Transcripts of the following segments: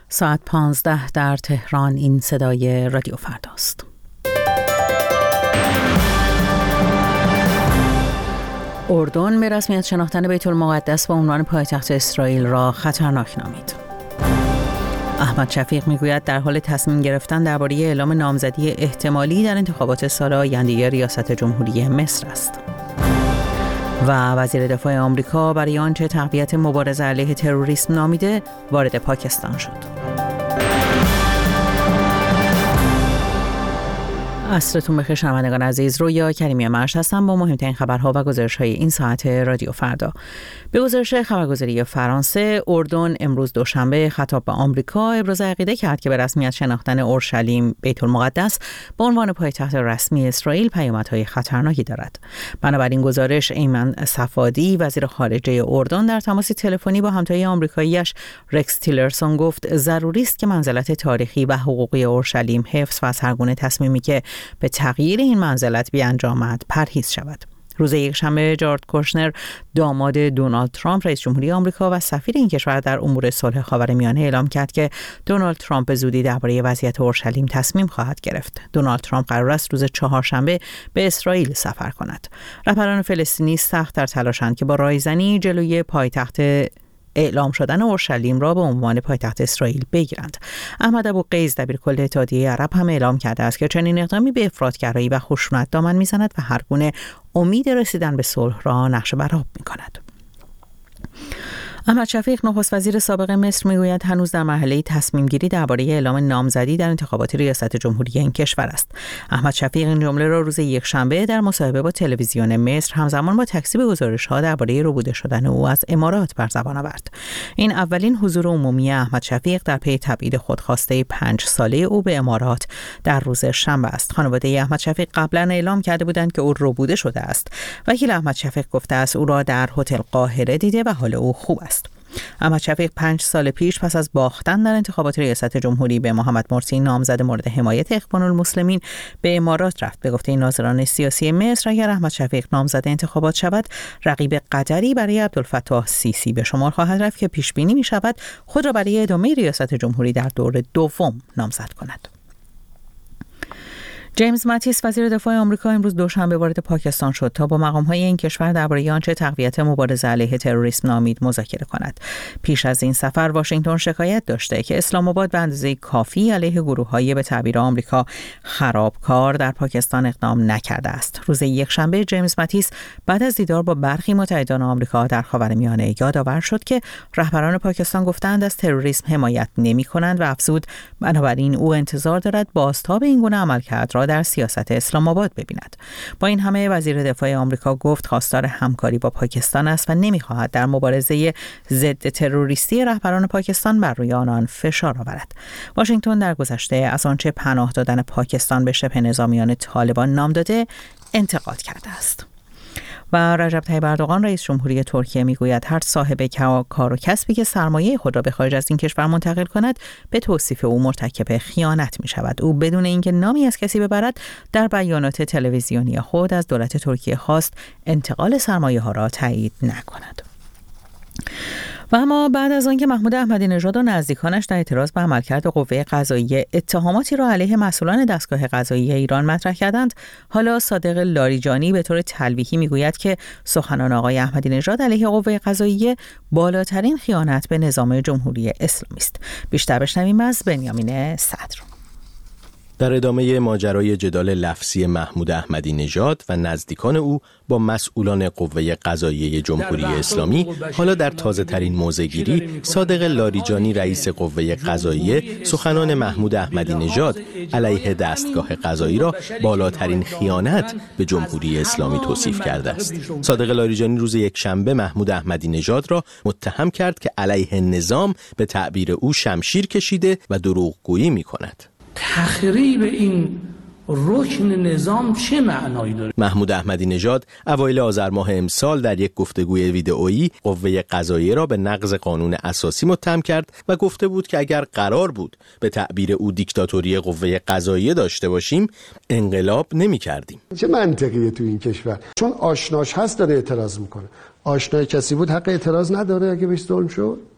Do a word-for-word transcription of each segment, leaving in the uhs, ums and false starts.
ساعت پانزده در تهران. این صدای رادیو فرداست. اردن به رسمیت شناختن بیت المقدس به عنوان پایتخت اسرائیل را خطرناک نامید. احمد شفیق میگوید در حال تصمیم گرفتن درباره اعلام نامزدی احتمالی در انتخابات سال آینده ریاست جمهوری مصر است. و وزیر دفاع آمریکا برای آنچه تقویت مبارزه علیه تروریسم نامیده وارد پاکستان شد. عصرتون بخیر شنوندگان عزیز، رویا کریمی مرش هستم با مهمترین خبرها و گزارش‌های این ساعت رادیو فردا. به گزارش خبرگزاری فرانسه، اردن امروز دوشنبه خطاب به آمریکا ابراز عقیده کرد که به رسمیت شناختن اورشلیم بیت المقدس به عنوان پایتخت رسمی اسرائیل پیامدهای خطرناکی دارد. بنابراین گزارش ایمن صفادی وزیر خارجه اردن در تماس تلفنی با همتای آمریکایی‌اش رکس تیلرسون گفت ضروری است که منزلت تاریخی و حقوقی اورشلیم حفظ و از هر گونه تصمیمی که به تغییر این منزلت بیانجامد پرهیز شود. روز یکشنبه جارد کوشنر داماد دونالد ترامپ رئیس جمهوری آمریکا و سفیر این کشور در امور صلح خاورمیانه اعلام کرد که دونالد ترامپ به زودی درباره وضعیت اورشلیم تصمیم خواهد گرفت. دونالد ترامپ قرار است روز چهارشنبه به اسرائیل سفر کند. رهبران فلسطینی سخت در تلاشند که با رایزنی جلوی پایتخت اعلام شدن اورشلیم را به عنوان پایتخت اسرائیل بگیرند. احمد ابوقیس دبیرکل اتحادیه عرب هم اعلام کرده است که چنین اقدامی به افراطگرایی و خشونت دامن میزند و هر گونه امید رسیدن به صلح را نقش بر آب میکند. احمد شفیق نخست وزیر سابق مصر میگوید هنوز در مرحله تصمیم گیری درباره اعلام نامزدی در انتخابات ریاست جمهوری این کشور است. احمد شفیق این جمله را روز یکشنبه در مصاحبه با تلویزیون مصر همزمان با تکذیب گزارش‌ها درباره ربوده شدن او از امارات بر زبان آورد. این اولین حضور عمومی احمد شفیق در پی تبعید خودخواسته پنج ساله او به امارات در روز شنبه است. خانواده احمد شفیق قبلا اعلام کرده بودند که او ربوده شده است. وکیل احمد شفیق گفته است او را در هتل قاهره دیده و حال او خوب است. احمد شفیق پنج سال پیش پس از باختن در انتخابات ریاست جمهوری به محمد مرسی نامزد مورد حمایت اخوان المسلمین به امارات رفت. به گفته ناظران سیاسی مصر اگر احمد شفیق نامزد انتخابات شود رقیب قطری برای عبدالفتاح سیسی به شمار خواهد رفت که پیش بینی می شود خود را برای ادامه ریاست جمهوری در دور دوم نامزد کند. جیمز ماتیس وزیر دفاع آمریکا امروز دوشنبه وارد پاکستان شد تا با مقام‌های این کشور درباره آنچه تقویت مبارزه علیه تروریسم نامید مذاکره کند. پیش از این سفر واشنگتن شکایت داشته که اسلام آباد به اندازه کافی علیه گروه‌های به تعبیر آمریکا خرابکار در پاکستان اقدام نکرده است. روز یکشنبه جیمز ماتیس بعد از دیدار با برخی متحدان آمریکا در خاورمیانه یادآور شد که رهبران پاکستان گفتند از تروریسم حمایت نمی‌کنند و افزود بنابراین او انتظار دارد بازتاب این گونه عملکرد را در سیاست اسلام آباد ببیند. با این همه وزیر دفاع آمریکا گفت خواستار همکاری با پاکستان است و نمی‌خواهد در مبارزه ضد تروریستی رهبران پاکستان بر روی آنان فشار آورد. واشنگتن در گذشته از آنچه پناه دادن پاکستان به شبه نظامیان طالبان نام داده انتقاد کرده است. و رجب طیب اردوغان رئیس جمهوری ترکیه میگوید هر صاحب کار و کسبی که سرمایه خود را به خارج از این کشور منتقل کند به توصیف او مرتکب خیانت می شود. او بدون اینکه نامی از کسی ببرد در بیانات تلویزیونی خود از دولت ترکیه خواست انتقال سرمایه ها را تایید نکند. و اما بعد از آنکه محمود احمدی نژاد و نزدیکانش در اعتراض به عملکرد قوه قضاییه اتهاماتی را علیه مسئولان دستگاه قضایی ایران مطرح کردند، حالا صادق لاریجانی به طور تلویحی میگوید که سخنان آقای احمدی نژاد علیه قوه قضاییه بالاترین خیانت به نظام جمهوری اسلامی است. بیشتر بشنویم از بنیامین صدر. در ادامه ماجرای جدال لفظی محمود احمدی نژاد و نزدیکان او با مسئولان قوه قضاییه جمهوری اسلامی، حالا در تازه ترین موضع‌گیری صادق لاریجانی رئیس قوه قضاییه سخنان محمود احمدی نژاد علیه دستگاه قضایی را بالاترین خیانت به جمهوری اسلامی توصیف کرده است. صادق لاریجانی روز یکشنبه محمود احمدی نژاد را متهم کرد که علیه نظام به تعبیر او شمشیر کشیده و دروغگویی می‌کند. تخریب این رکن نظام چه معنایی داره؟ محمود احمدی نژاد اوایل آذر ماه امسال در یک گفتگوی ویدئویی قوه قضاییه را به نقض قانون اساسی متهم کرد و گفته بود که اگر قرار بود به تعبیر او دیکتاتوری قوه قضاییه داشته باشیم انقلاب نمی کردیم. چه منطقیه تو این کشور؟ چون آشناش هست داره اعتراض میکنه. آشنای کسی بود حق اعتراض نداره اگه بهش ظلم شد؟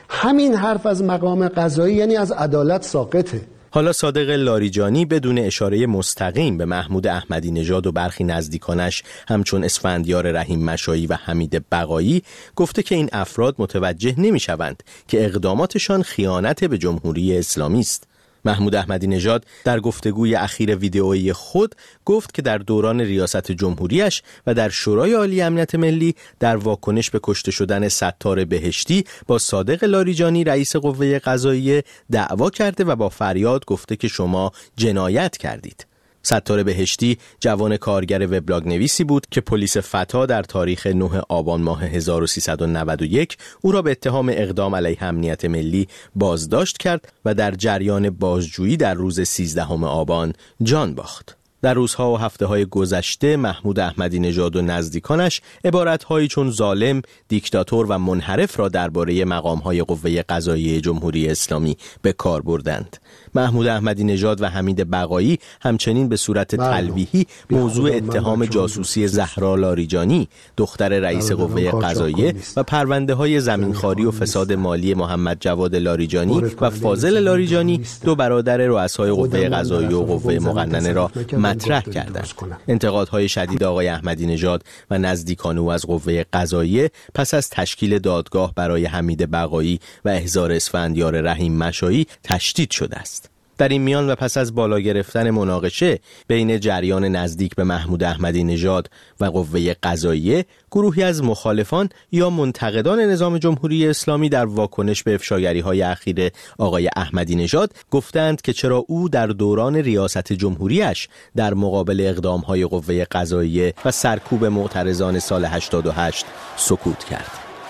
همین حرف از مقام قضایی یعنی از عدالت ساقطه. حالا صادق لاریجانی بدون اشاره مستقیم به محمود احمدی نژاد و برخی نزدیکانش همچون اسفندیار رحیم مشایی و حمید بقایی گفته که این افراد متوجه نمی‌شوند که اقداماتشان خیانت به جمهوری اسلامی است. محمود احمدی نژاد در گفتگوی اخیر ویدئویی خود گفت که در دوران ریاست جمهوریش و در شورای عالی امنیت ملی در واکنش به کشته شدن ستار بهشتی با صادق لاریجانی رئیس قوه قضاییه دعوا کرده و با فریاد گفته که شما جنایت کردید. ستار بهشتی جوان کارگر وبلاگ نویسی بود که پلیس فتا در تاریخ نه آبان ماه هزار و سیصد و نود و یک او را به اتهام اقدام علیه امنیت ملی بازداشت کرد و در جریان بازجویی در روز سیزدهم آبان جان باخت. در روزها و هفته‌های گذشته محمود احمدی نژاد و نزدیکانش عبارت‌هایی چون ظالم، دیکتاتور و منحرف را درباره مقام‌های قوه قضاییه جمهوری اسلامی به کار بردند. محمود احمدی نژاد و حمید بقایی همچنین به صورت تلویحی موضوع اتهام جاسوسی زهرا لاریجانی دختر رئیس قوه قضاییه و پرونده‌های زمینخواری و فساد مالی محمد جواد لاریجانی و فاضل لاریجانی دو برادر رؤسای قوه قضاییه و قوه مقننه را مطرح کردند. انتقادهای شدید آقای احمدی نژاد و نزدیکان او از قوه قضاییه پس از تشکیل دادگاه برای حمید بقایی و احضار اسفندیار رحیم مشایی تشدید شده است. در این میان و پس از بالا گرفتن مناقشه بین جریان نزدیک به محمود احمدی نژاد و قوه قضاییه، گروهی از مخالفان یا منتقدان نظام جمهوری اسلامی در واکنش به افشاگری‌های اخیر آقای احمدی نژاد گفتند که چرا او در دوران ریاست جمهوریش در مقابل اقدام‌های قوه قضاییه و سرکوب معترضان سال هشتاد و هشت سکوت کرد.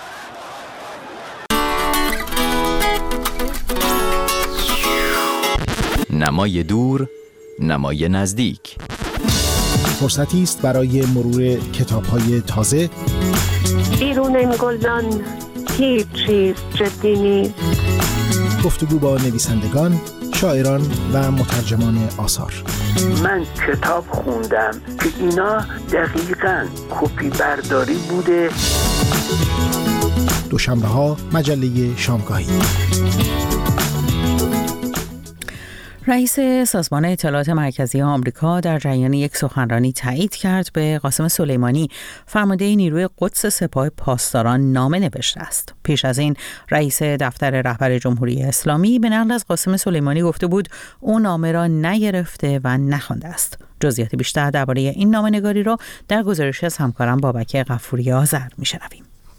نمای دور، نمای نزدیک. فرصتی است برای مرور کتاب‌های تازه. بیرون این گلدان هیچ چیز جدی نیست. گفتگو با نویسندگان، شاعران و مترجمان آثار. من کتاب خوندم که اینا دقیقاً کپی برداری بوده. دوشنبه ها مجله شامگاهی. رئیس سازمان اطلاعات مرکزی آمریکا در جریان یک سخنرانی تایید کرد به قاسم سلیمانی فرمانده نیروی قدس سپاه پاسداران نامه نوشته است. پیش از این رئیس دفتر رهبر جمهوری اسلامی به نقل از قاسم سلیمانی گفته بود او نامه را نگرفته و نخوانده است. جزئیات بیشتر درباره این نامه‌نگاری را در گزارشی از همکارم بابک غفوری آذر می‌شنویم.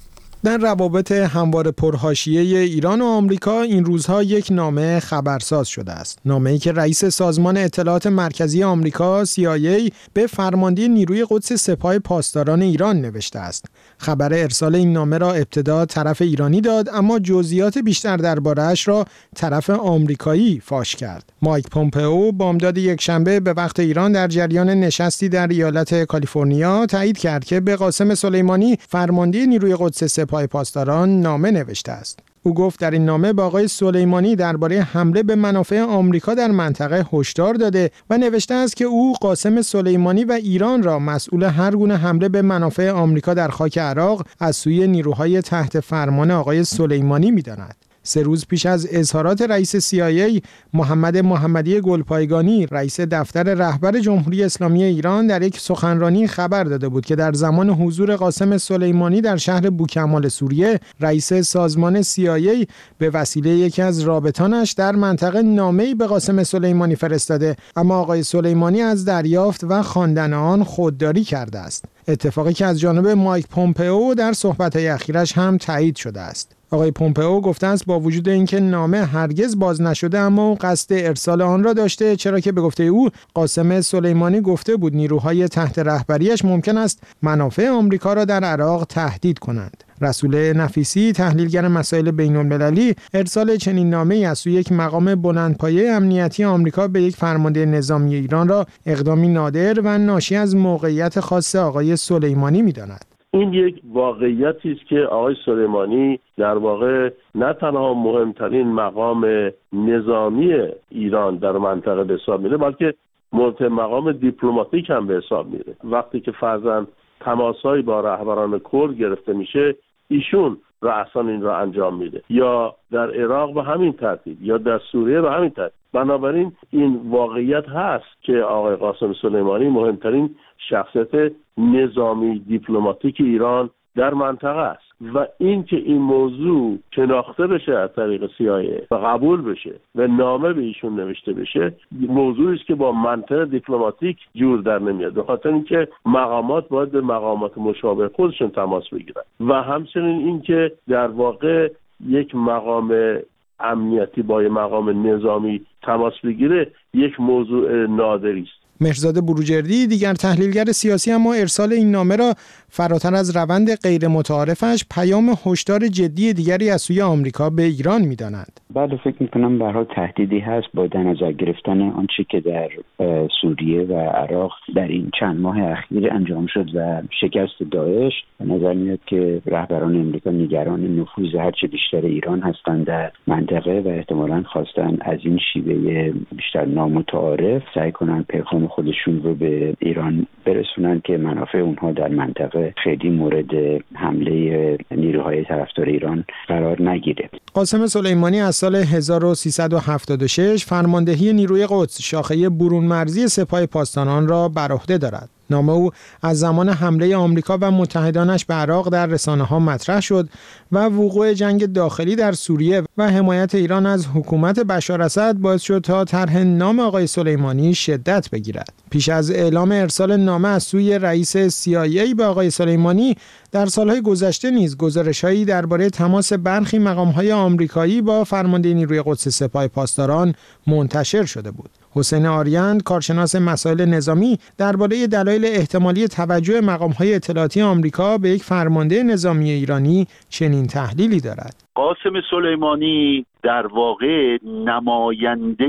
در روابط هموار پرحاشیه ایران و آمریکا این روزها یک نامه خبرساز شده است. نامه‌ای که رئیس سازمان اطلاعات مرکزی آمریکا سی آی ای به فرمانده نیروی قدس سپاه پاسداران ایران نوشته است. خبر ارسال این نامه را ابتدا طرف ایرانی داد، اما جزئیات بیشتر درباره‌اش را طرف آمریکایی فاش کرد. مایک پومپئو بامداد یکشنبه به وقت ایران در جریان نشستی در ایالت کالیفرنیا تایید کرد که به قاسم سلیمانی فرمانده نیروی قدس سپاه پاسداران نامه نوشته است. او گفت در این نامه با آقای سلیمانی درباره حمله به منافع آمریکا در منطقه هشدار داده و نوشته است که او قاسم سلیمانی و ایران را مسئول هر گونه حمله به منافع آمریکا در خاک عراق از سوی نیروهای تحت فرمان آقای سلیمانی می‌داند. سه روز پیش از اظهارات رئیس سی آی ای محمد محمدی گلپایگانی، رئیس دفتر رهبر جمهوری اسلامی ایران در یک سخنرانی خبر داده بود که در زمان حضور قاسم سلیمانی در شهر بوکمال سوریه، رئیس سازمان سی آی ای به وسیله یکی از رابطانش در منطقه نامه‌ای به قاسم سلیمانی فرستاده، اما آقای سلیمانی از دریافت و خواندن آن خودداری کرده است. اتفاقی که از جانب مایک پومپئو در صحبت‌های اخیرش هم تایید شده است. آقای پومپئو گفته است با وجود اینکه نامه هرگز باز نشده اما او قصد ارسال آن را داشته، چرا که به گفته او قاسم سلیمانی گفته بود نیروهای تحت رهبریش ممکن است منافع آمریکا را در عراق تهدید کنند. رسول نفیسی، تحلیلگر مسائل بین‌المللی، ارسال چنین نامه‌ای از سوی یک مقام بلندپایه امنیتی آمریکا به یک فرمانده نظامی ایران را اقدامی نادر و ناشی از موقعیت خاص آقای سلیمانی می‌داند. این یک واقعیتی است که آقای سلیمانی در واقع نه تنها مهمترین مقام نظامی ایران در منطقه به حساب میره، بلکه مهمترین مقام دیپلماتیک هم به حساب میره. وقتی که فرضاً تماسایی با رهبران کرد گرفته میشه، ایشون رأساً این را انجام میده، یا در عراق به همین ترتیب، یا در سوریه به همین ترتیب. بنابراین این واقعیت هست که آقای قاسم سلیمانی مهمترین شخصیت نظامی دیپلماتیک ایران در منطقه است و این که این موضوع شناخته بشه از طریق سی آی ای و قبول بشه و نامه به ایشون نوشته بشه، موضوعی است که با منطق دیپلماتیک جور در نمیاد، به خاطر اینکه مقامات باید به مقامات مشابه خودشون تماس بگیرن و همچنین اینکه در واقع یک مقام امنیتی با یک مقام نظامی تماس بگیره یک موضوع نادری است. مهرزاد بروجردی دیگر تحلیلگر سیاسی اما ارسال این نامه را فراتر از روند غیر متعارفش پیام هشدار جدی دیگری از سوی آمریکا به ایران می‌دانند. بله، فکر می‌کنم به هر حال تهدیدی هست با در نظر گرفتن آنچه که در سوریه و عراق در این چند ماه اخیر انجام شد و شکست داعش. به نظر میاد که رهبران آمریکا نگران نفوذ هرچه بیشتر ایران هستند در منطقه و احتمالاً خواستن از این شیوه بیشتر نامتعارف سعی کنن پیغام خودشون رو به ایران برسونن که منافع اونها در منطقه خیلی مورد حمله نیروهای طرفدار ایران قرار نگیره. قاسم سلیمانی از سال هزار و سیصد و هفتاد و شش فرماندهی نیروی قدس شاخه برون مرزی سپاه پاسداران را بر عهده دارد. نام او از زمان حمله آمریکا و متحدانش به عراق در رسانه‌ها مطرح شد و وقوع جنگ داخلی در سوریه و حمایت ایران از حکومت بشار اسد باعث شد تا طرح نام آقای سلیمانی شدت بگیرد. پیش از اعلام ارسال نامه از سوی رئیس سی آی ای به آقای سلیمانی، در سالهای گذشته نیز گزارش‌هایی درباره تماس برخی مقام‌های آمریکایی با فرمانده نیروی قدس سپاه پاسداران منتشر شده بود. حسین آریند، کارشناس مسائل نظامی، درباره دلایل احتمالی توجه مقام‌های اطلاعاتی آمریکا به یک فرمانده نظامی ایرانی چنین تحلیلی دارد. قاسم سلیمانی در واقع نماینده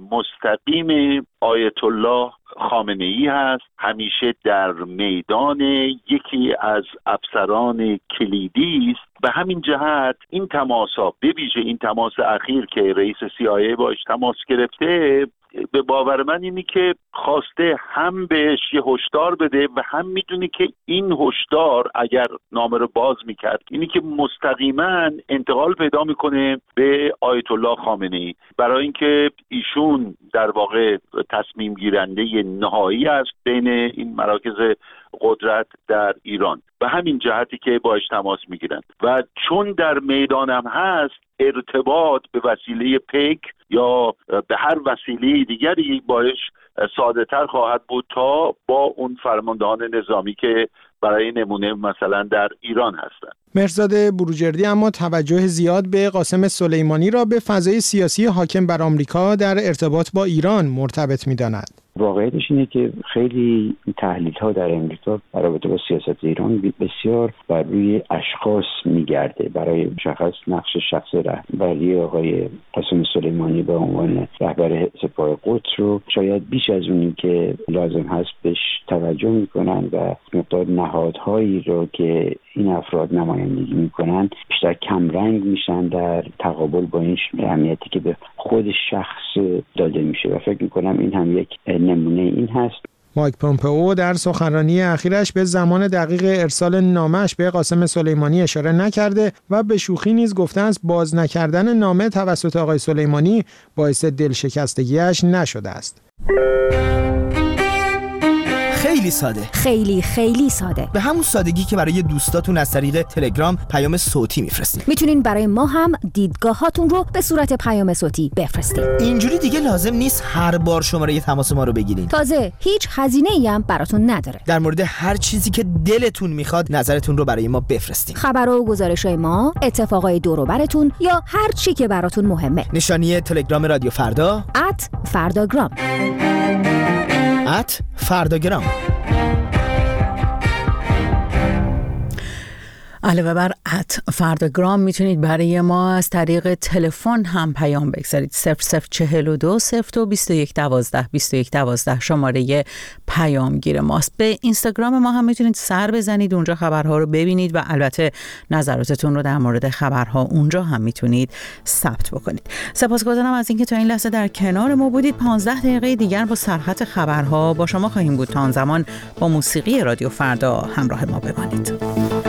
مستقیم آیت الله خامنه‌ای هست. همیشه در میدان یکی از افسران کلیدی است. به همین جهت این تماس‌ها، به ویژه این تماس اخیر که رئیس سی آی ای باش تماس گرفته، به باور من اینی که خواسته هم بهش یه هشدار بده و هم میدونی که این هشدار اگر نامه رو باز میکرد اینی که مستقیما انتقال پیدا میکنه به آیت الله خامنه‌ای، برای اینکه ایشون در واقع تصمیم گیرنده نهایی است بین این مراکز قدرت در ایران. به همین جهتی که باش تماس میگیرن و چون در میدانم هست، ارتباط به وسیله پیک یا به هر وسیله دیگری باش ساده تر خواهد بود تا با اون فرماندهان نظامی که برای نمونه مثلا در ایران هستند. مهرزاد بروجردی اما توجه زیاد به قاسم سلیمانی را به فضای سیاسی حاکم بر آمریکا در ارتباط با ایران مرتبط می‌داند. واقعیتش اینه که خیلی تحلیل‌ها در امریکا در رابطه با سیاست ایران بسیار بر روی اشخاص می‌گرده. برای مشخص نقش شخص رهبری آقای قاسم سلیمانی به عنوان رهبر سپاه قدس رو شاید بیش از اونی که لازم هست بهش توجه می‌کنن و مقدار نهادهایی رو که این افراد نمایندگی می‌کنن بیشتر کمرنگ میشن در تقابل با این اهمیتی که به خود شخص داده میشه و فکر می‌کنم این هم یک نمونه این هست. مایک پومپئو در سخنرانی اخیرش به زمان دقیق ارسال نامه‌اش به قاسم سلیمانی اشاره نکرده و به شوخی نیز گفته است باز نکردن نامه توسط آقای سلیمانی باعث دلشکستگیش نشده است. خیلی ساده، خیلی خیلی ساده، به همون سادگی که برای دوستاتون از طریق تلگرام پیام صوتی میفرستین. میتونین برای ما هم دیدگاهاتون رو به صورت پیام صوتی بفرستین. اینجوری دیگه لازم نیست هر بار شماره تماس ما رو بگیرین. تازه هیچ هزینه‌ای هم براتون نداره. در مورد هر چیزی که دلتون میخواد نظرتون رو برای ما بفرستین. خبرها و گزارش‌های ما، اتفاقای دور و براتون یا هر چی که براتون مهمه. نشانی تلگرام رادیو فردا ات فرداگرام ات فرداگرام. علاوه بر ات فرداگرام میتونید برای ما از طریق تلفن هم پیام بگذارید. صفر صفر چهل و دو صفر دو بیست و یک دوازده بیست و یک دوازده شماره پیامگیر ماست. به اینستاگرام ما هم میتونید سر بزنید، اونجا خبرها رو ببینید و البته نظراتتون رو در مورد خبرها اونجا هم میتونید ثبت بکنید. سپاسگزارم از اینکه تا این لحظه در کنار ما بودید. پانزده دقیقه دیگر با سرخط خبرها با شما خواهیم بود. تا آن زمان با موسیقی رادیو فردا همراه ما بمانید.